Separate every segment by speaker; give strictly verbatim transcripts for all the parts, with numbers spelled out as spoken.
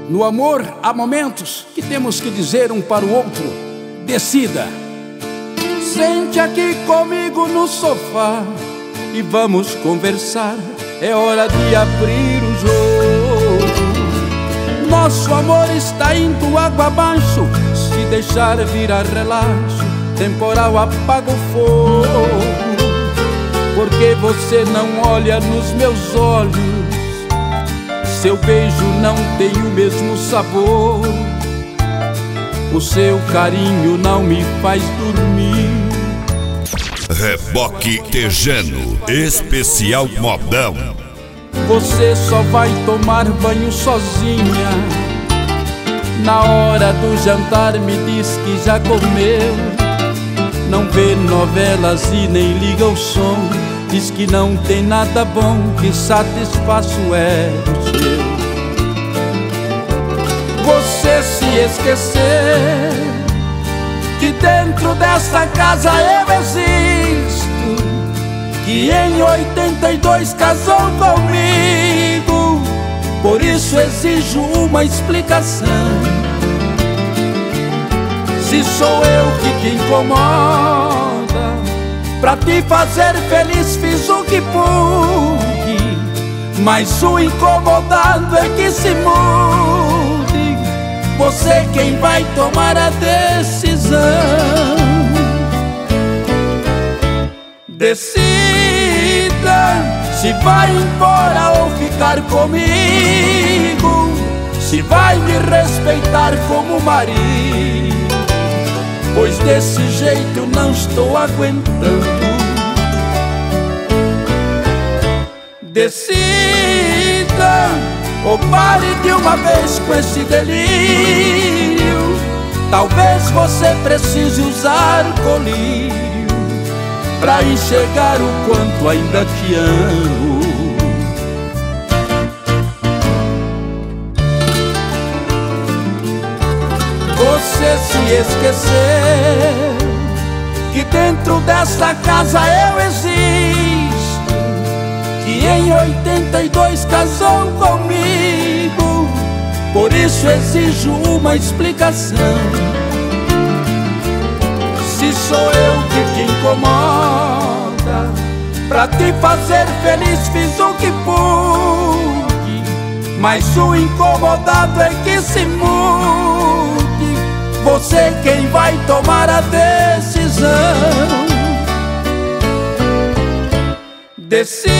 Speaker 1: No amor há momentos que temos que dizer um para o outro: decida. Sente aqui comigo no sofá e vamos conversar. É hora de abrir o jogo. Nosso amor está indo água abaixo. Se deixar virar relaxo, temporal apaga o fogo. Porque você não olha nos meus olhos, seu beijo não tem o mesmo sabor, o seu carinho não me faz dormir.
Speaker 2: Reboque Tejano, especial modão.
Speaker 1: Você só vai tomar banho sozinha. Na hora do jantar me diz que já comeu. Não vê novelas e nem liga o som. Diz que não tem nada bom que satisfaça o ego seu. Você se esquecer que dentro dessa casa eu existo, que em oitenta e dois casou comigo. Por isso exijo uma explicação. Se sou eu que te incomoda, pra te fazer feliz fiz o que pude, mas o incomodado é que se mude. Você quem vai tomar a decisão. Decida se vai embora ou ficar comigo, se vai me respeitar como marido, pois desse jeito não estou aguentando. Decida ou pare de uma vez com esse delírio. Talvez você precise usar colírio pra enxergar o quanto ainda te amo. Você se esqueceu que dentro desta casa eu existo, que em oitenta e dois casou comigo. Por isso exijo uma explicação. Se sou eu que te incomoda, pra te fazer feliz fiz o que pude, mas o incomodado é que se mude. Você quem vai tomar a decisão. Decida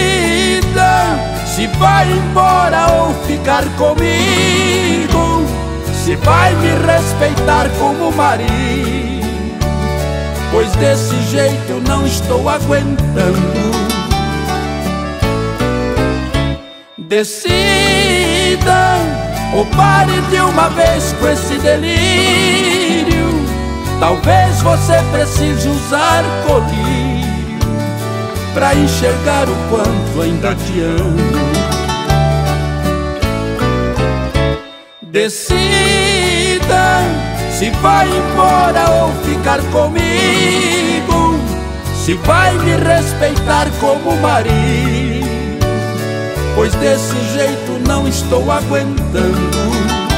Speaker 1: se vai embora ou ficar comigo, se vai me respeitar como marido, pois desse jeito eu não estou aguentando. Decida ou pare de uma vez com esse delírio. Talvez você precise usar colírio pra enxergar o quanto ainda te amo. Decida se vai embora ou ficar comigo, se vai me respeitar como marido, pois desse jeito não estou aguentando.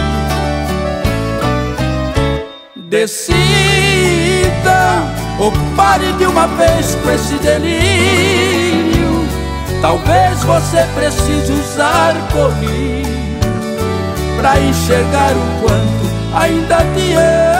Speaker 1: Decida ou pare de uma vez com esse delírio. Talvez você precise usar colírio pra enxergar o quanto ainda te amo.